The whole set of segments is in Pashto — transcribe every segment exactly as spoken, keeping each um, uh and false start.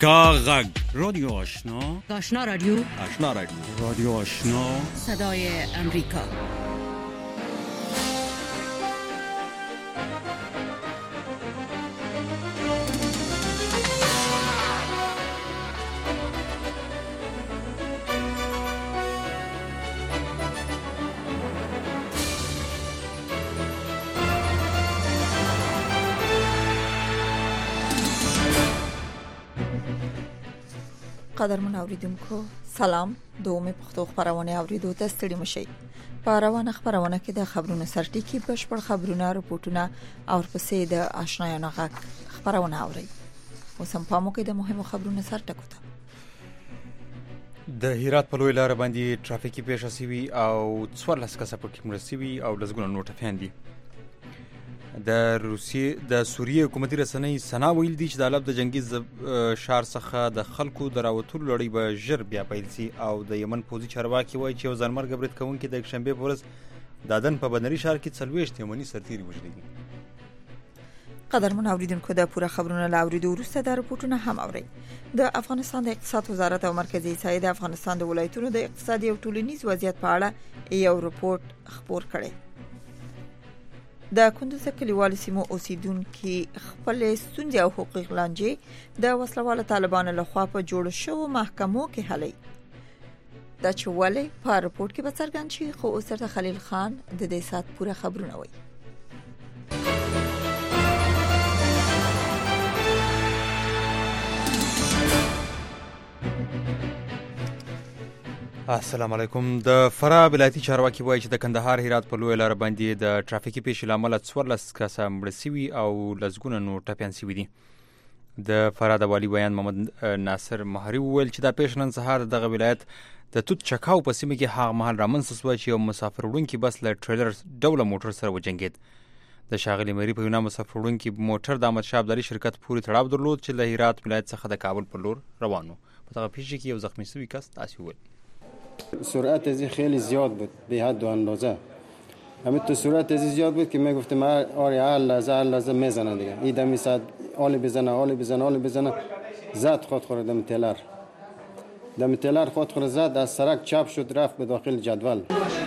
کاغذ رادیو آشنا آشنا رادیو آشنا رادیو رادیو آشنا صدای امریکا. قدرمن اوریدونکو سلام، دومې پښتو خبرونه اوریدو ته ستړي مشئ. په روانه خبرونه کې د خبرونو سرټکی بشپړ خبرونه، رپورټونه او پسې د آشنایانو غږ خبرونه اوري. اوس هم پامو کې د مهمو خبرونو سرټکو ته. د هرات په لوی لار باندې ټرافیکي پیښه شوې او څوارلس کسه پکې مړه شوي او لسګونه نور ټپیان دي. د روسیې د سوریې حکومتي رسنۍ سنا ویل دي چې د حلب د جنگي شار څخه د خلکو د راوتلو لړۍ به ژر بیا پیل شي او د یمن پوځي چارواکي وایي چې یو ځانمرګه برید کوونکي د یکشنبې په ورځ د عدن په بندري ښار کې څلوېښت یمني سرتیري وژلي دي. قدرمن اوریدونکو د پوره خبرونه لا اوریدو وروسته د رپورټونه هم اوري. د افغانستان د اقتصاد وزارت او مرکزی ځای د افغانستان د ولایتونو د اقتصادي او ټولنیز وضعیت په اړه یو رپورټ خپور کړي. د کندوز کلیوالو سیمو اوسیدونکو خپل ستونزې او حقوق لانجې د وسلوال طالبانو لخوا په جوړ شوو محکمو کې حلي. دا چې ولې په رپورټ کې به څرګند شي، خو اوس تر خلیل خان د دې سات پوره خبرونه وایي. السلام علیکم. د فراه ولایتي چارواکي وایي چې د کندهار هرات په لوی لار باندې د ټرافیکي پیښې له امله څوارلس کسه مړه شوي او لسګونه نور ټپیان شوي دي. د فراه د والي بیان محمد ناصر مهري وویل چې دا پیښه نن سهار دغه ولایت د توت چکاو په سیمه کې هغه مهال رامنځته شوه چې یو مسافر وړونکي بس له ټریلر ډوله موټر سره وجنګېد. د ښاغلي مهري په وینا مسافر وړونکي موټر د احمدشاه ابدالي شرکت پورې تړاو درلود چې له هرات ولایت څخه د کابل پر لور روان و. په دغه پیښه کې یو زخمی شوی کس داسې وویل: سرعت ازی خیلی زیاد بود به حد و اندازه. همین تو سرعت ازی زیاد بود که من گفتم آره هر لحظه هر لحظه میزنن دیگه. این دمی ساعت آلی بزنه آلی بزنه آلی بزنه زد خود خورد دم تلر. دم تلر خود خورد زد از سرک چپ شد رفت به داخل جدول.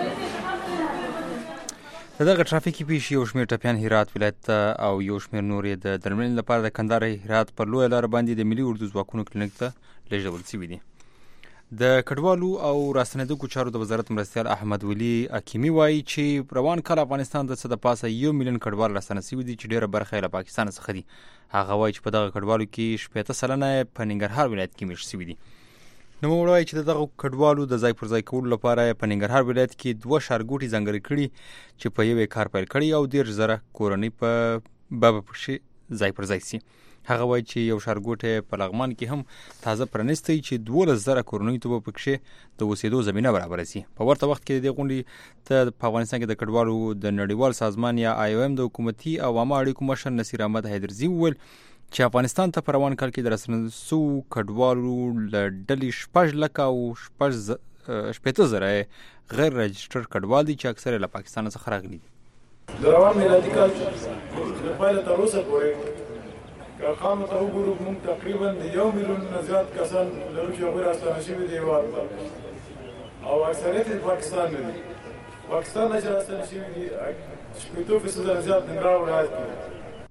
دغه ټرافیکي پیښې یو شمېر ټپیان هرات ولایت ته او یو شمېر نور یې د درملنې لپاره د کندهار هرات پر لویه لاره باندې د ملي اردو ځواکونو کلینیک ته لېږدول شوي دي. د کډوالو او راستنېدونکو چارو د وزارت مرستیال احمد ولی حکیمي وایي چې روان کال افغانستان د څه د پاسه یو میلیون کډوال راستنه شوي دي چې ډېره برخه یې له پاکستان څخه دي. هغه وایي چې په دغه کډوالو کې شپېته سلنه په ننګرهار ولایت کې مېشت شوي دي. نوموړی وایي چې د دغه کډوالو د ځای پر ځای کولو لپاره په ننګرهار ولایت کې دوه ښارګوټي ځانګړي کړي چې په یو کار پیل کړي او دېرش زره کورنۍ په به پکښې ځای پر ځای شي. هغه وایي چې یو ښارګوټی په لغمان کې هم تازه پرانیستی چې دولس زره کورنیو ته به پکښې د اوسېدو زمینه برابره شي. په ورته وخت کې د دې غونډې ته په افغانستان کې د کډوالو د نړیوال سازمان یا آی او ایم د حکومتي او عامه اړیکو مشر نصیر احمد حیدرزي وویل چې افغانستان ته په روان کال کې د راستنېدو شوو کډوالو له ډلې شپږ لکه او شپږ شپېته زره غیر رجسټر کډوال دي چې اکثر له پاکستان څخه راغلي دي. د روان میلادي کال د پیل تر اوسه پورې که خامو ته وګورو موږ تقریبا د یو میلیون نه زیات کسان لرو چې هغوی راستنه شوي دي هېواد ته او اکثریت یې پاکستان نه دي. پاکستان نه چې راستنه شوي دي شپېته فیصده نه زیات ننګرهار ولایت کې.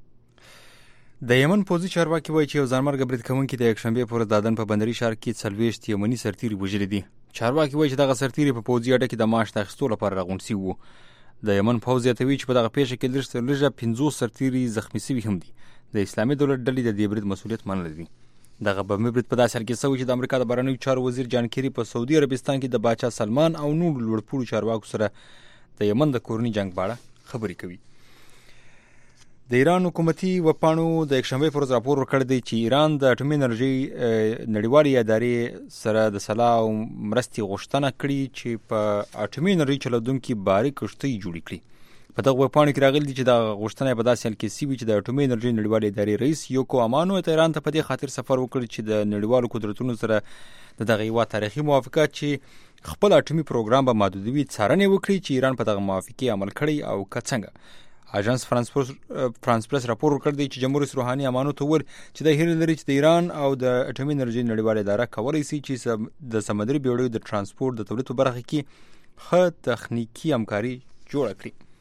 د یمن پوځي چارواکي وایي چې یو ځانمرګه برید کوونکي د یکشنبې په ورځ د عدن په بندري ښار کې څلوېښت یمني سرتیري وژلي دي. چارواکي وایي چې دغه سرتیري په پوځي اډه کې د معاش د اخیستو لپاره راغونډ شوي وو. د یمن پوځ زیاتوي چې په دغه پیښه کې لږ تر لږه پنځوس سرتیري زخمي شوي هم دي. د اسلامي دولت ډلې د دې برید مسؤلیت منلی دی. دغه بمي برید په داسې حال کې شوی چې د امریکا د بهرنیو چارو وزیر جان کیری په سعودي عربستان کې د باچا سلمان او نورو لوړپوړو چارواکو سره د یمن د کورني جنگ په اړه خبرې کوي. د ایران حکومتي وپاڼو د یکشنبې پر ورځ راپور ورکړی دی چې ایران د اټومي انرژۍ نړیوالې ادارې سره د سلا او مرستې غوښتنه کړې چې په اټومي انرژۍ چلودونکي باري کښتۍ جوړې کړي. په دغه وپاڼو کې راغلي دي چې د غوښتنه په داسې حال کې شوې چې د اټومي انرژۍ نړیوالې ادارې رئیس یوکو امانو ایران ته په دې خاطر سفر وکړ چې د نړیوالو قدرتونو سره د دغه هېواد تاریخي موافقت چې خپل اټومي پروګرام به محدودوي څارنې وکړي چې ایران په دغه موافقې عمل کړی او که څنګه. اژانس فرانس فرانس پریس راپور ورکړ دی چې جمهور رئیس روحاني امانو ته وویل چې د هیله لري چې د ایران او د اټومي انرژي نړیواله اداره کولی شي چې د سمندري بیړیو د ترانسپورت د تولید په برخه کې ښه تخنیکی همکاري جوړه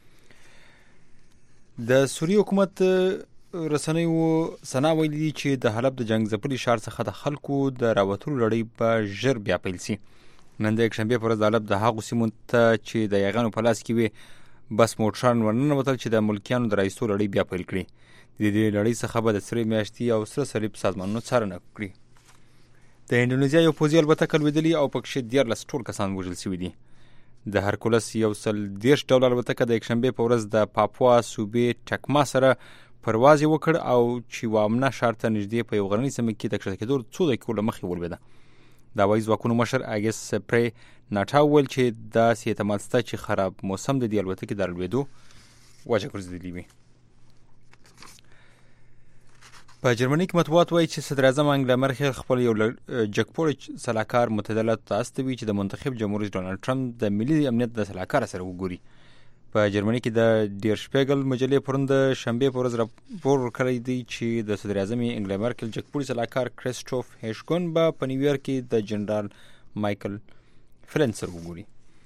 کړي. د سوریې حکومت رسنیو سنا ویلي دي چې د حلب د جنگ ځپلي ښار څخه د خلکو د راوتلو لړۍ په ژر بیا پیل شي. نن د یکشنبې پر ورځ د حلب د هغو سیمو ته چې د یاغانو په لاس کې وي بس موټران ورننوتل چې د ملکیانو د رایستو لړۍ بیا پیل کړي. د دې لړۍ څخه به د سرې میاشتې او سره صلیب سازمانونو څارنه کړي. د انډونیزیا یو پوځي الوتکه لوېدلې او پکښې دیارلس ټول کسان وژل شوي دي. د هرکولس یو سل دېرش ډوله الوتکه د یکشنبې په ورځ د پاپوا صوبې ټکما سره پرواز یې وکړ او چیوامنا ښار ته نږدې په یو غرنۍ سیمه کې د کښته کېدو څو دقیقو له مخکې ولوېده. د هوایي ځواکونو مشر اګس پرې ناټا وویل چې داسې احتمال شته چې خراب موسم د دې الوتکې د رالوېدو وجه ګرځېدلی وي. په جرمني کې مطبوعات وایي چې صدر اعظم انګلا مرکل خپل یو جګپوړی سلاکار متحده ایالاتو ته استوي چې د منتخب جمهور رئیس ډونالډ ټرمپ د ملي امنیت د سلاکار سره وګوري. په جرمني کې د ډیر شپیګل مجلې پرون د شنبې په ورځ راپور ورکړی دی چې د صدر اعظم انګلا مرکل جګپوړی سلاکار کریسټوف هیشګون به په نیویارک کې د جنرال مایکل فلن سره وګوري.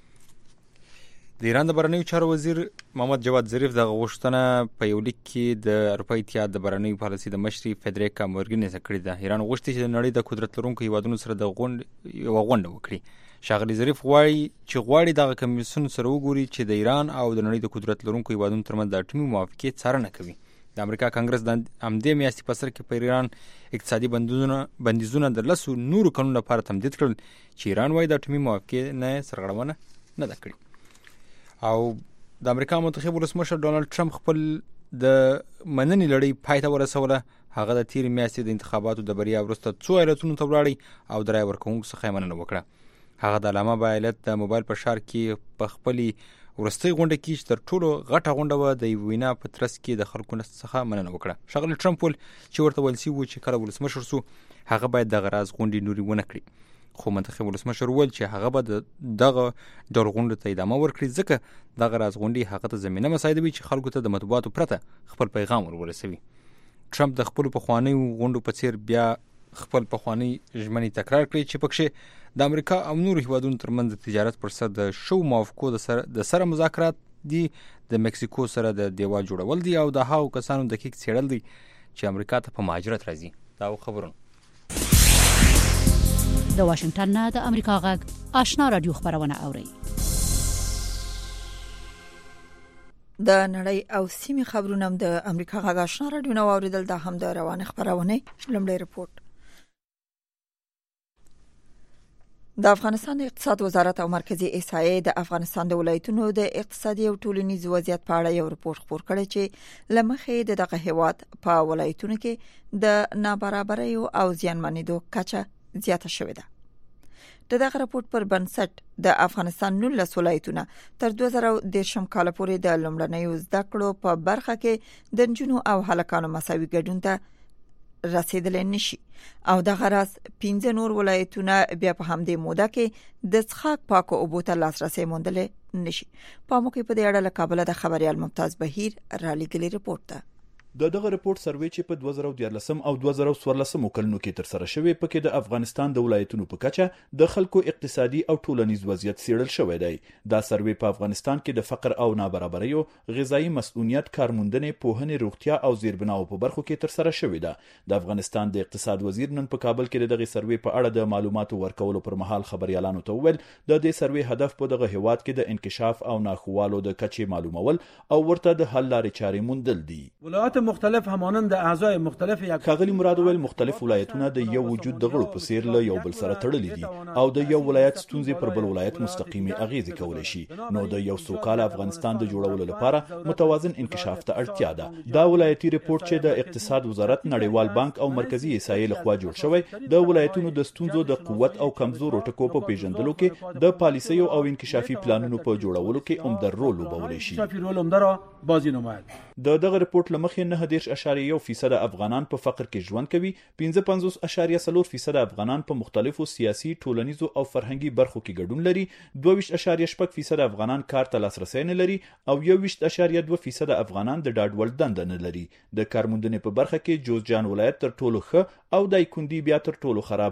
د ایران د بهرنیو چارو وزیر محمد جواد ظریف دغه غوښتنه په یو لیک کې د اروپا اتحاد د بهرنیو پالیسۍ د مشري فدریکا مورګنیز کړې ده. ایران غوښتي چې د نړۍ د قدرت لرونکو هیوادونو سره د غونډ یو غونډه وکړي. ښاغلي ظریف غواړي چې غواړي دغه کمیسیون سره وګوري چې د ایران او د نړۍ د قدرت لرونکو هیوادونو ترمنځ د اټومي موافقې څارنه کوي. د امریکا کانګرس د همدې میاشتې په سر کې په ایران اقتصادي بندیزونه بندیزونه د لسو نورو کلونو لپاره تمدید کړل چې ایران وايي د اټومي موافقې نه سرغړونه نه ده کړې. او د امریکا منتخب ولسمشر ډونالډ ټرمپ خپل د مننې لړۍ پای ته ورسوله. هغه د تېرې میاشتې د انتخاباتو د بریا وروسته څو ایالتونو ته ولاړی او د رایې ورکوونکو څخه یې مننه وکړه. هغه د علامه با ایالت د موبایل په ښار کې په خپلې وروستۍ غونډه کې چې تر ټولو غټه غونډه وه د یوې وینا په ترڅ کې د خلکو څخه مننه وکړه. ښاغلي ټرمپ ویل چې ورته ویل شوي و چې کله ولسمشر سو هغه باید دغه راز غونډې نورې ونه کړي. خو منتخب ولسمشر وویل چې هغه به دغه ډول غونډو ته ادامه ورکړي ځکه دغه راز غونډې هغه ته زمینه مساعدوي چې خلکو ته د مطبوعاتو پرته خپل پیغام ورورسوي. ټرمپ د خپلو پخوانیو غونډو په څیر بیا خپل پخواني ژمنې تکرار کړي چې پکښې د امریکا او نورو هیوادونو ترمنځ د تجارت پر سر د شو موافقو د سره د سره مذاکرات دي، د مکسیکو سره د دیوال جوړول دي او د هغو کسانو دقیق څېړل دي چې امریکا ته په مهاجرت راځي. دا خبرونه د واشنگټن نه د امریکا غږ آشنا رادیو خبرونه اوري. د نړۍ او سیمې خبرونه د امریکا غږ آشنا رادیو نو اوریدل. دا هم د روانه خبرونه لومړی رپورت. د افغانستان د اقتصاد وزارت او مرکزی احصایې د افغانستان د ولایتونو د اقتصادي او ټولنیز وضعیت په اړه یو رپورت خپور کړی چې لمخې د دغه هیواد په ولایتونو کې د نابرابرۍ او زیانمنېدو کچه زیاته شوې ده. د دغه رپورت پر بنسټ د افغانستان نولس ولایتونه تر دوه زره دېرشم کال پورې د لومړنیو زده کړو په برخه کې د نجونو او هلکانو مساوي ګډون ته رسیدل نشي او د غرض پنځه نور ولایتونه بیا په همدې موده کې د څښاک پاکو اوبو ته لاسرسي موندل نشي. په موقع په دې اړه له کابل د خبريال ممتاز بهیر را لېږلي رپورت ده. د دغه رپورت سروې چې په دوه زره دیارلسم او دوه زره څوارلسم کلونو کې تر سره شوی پکې د افغانستان د ولایتونو په کچه د خلکو اقتصادي او ټولنیز وضعیت څېړل شوی دی. دا سروې په افغانستان کې د فقر او نابرابرۍ، غذایی مسؤلیت، کارموندنې، پوهنې، روغتیا او زیربناو په برخو کې تر سره شوی ده. د افغانستان د اقتصاد وزیر نن په کابل کې دغه سروې په اړه د معلوماتو ورکولو پر مهال خبريالانو ته وویل د دې سروې هدف په دغه هیواد کې د انکشاف او ناخوالو د کچې معلومول او ورته د حل لارې چارې موندل دي. ولایت مختلف همانند اعضای مختلف یک ښاغلي مراد ویل مختلف ولایتونه د یو وجود د غړو په څیر له یو بل سره تړلي دي او د یو ولایت ستونزې پر بل ولایت مستقیمي اغیزې کولی شي. نو د یو سوکاله افغانستان د جوړولو لپاره متوازن انکشاف ته اړتیا ده. دا ولایتي رپورت چې د اقتصاد وزارت، نړیوال بانک او مرکزی احصایې لخوا جوړ شوی د ولایتونو د ستونزو د قوت او کمزورو ټکو په پیژندلو کې د پالیسیو او انکشافي پلانونو په جوړولو کې عمده رول لوبولی شي. د دغه رپورت لمخې نه دېرش اشاریه یو فیصد افغانان په فقر کې ژوند کوي، پنځه پنځوس اشاریه څلور فیصد افغانان په مختلفو سیاسي، ټولنیزو او فرهنګي برخو کې ګډون لري، دوه ویشت اشاریه شپږ فیصد افغانان کار ته لاسرسی نه لري او یو ویشت اشاریه دوه فیصد افغانان د ډاډ وړ دنده نه لري. د کارموندنې په برخه کې جوزجان ولایت تر ټولو ښه او دایکنډي بیا تر ټولو خراب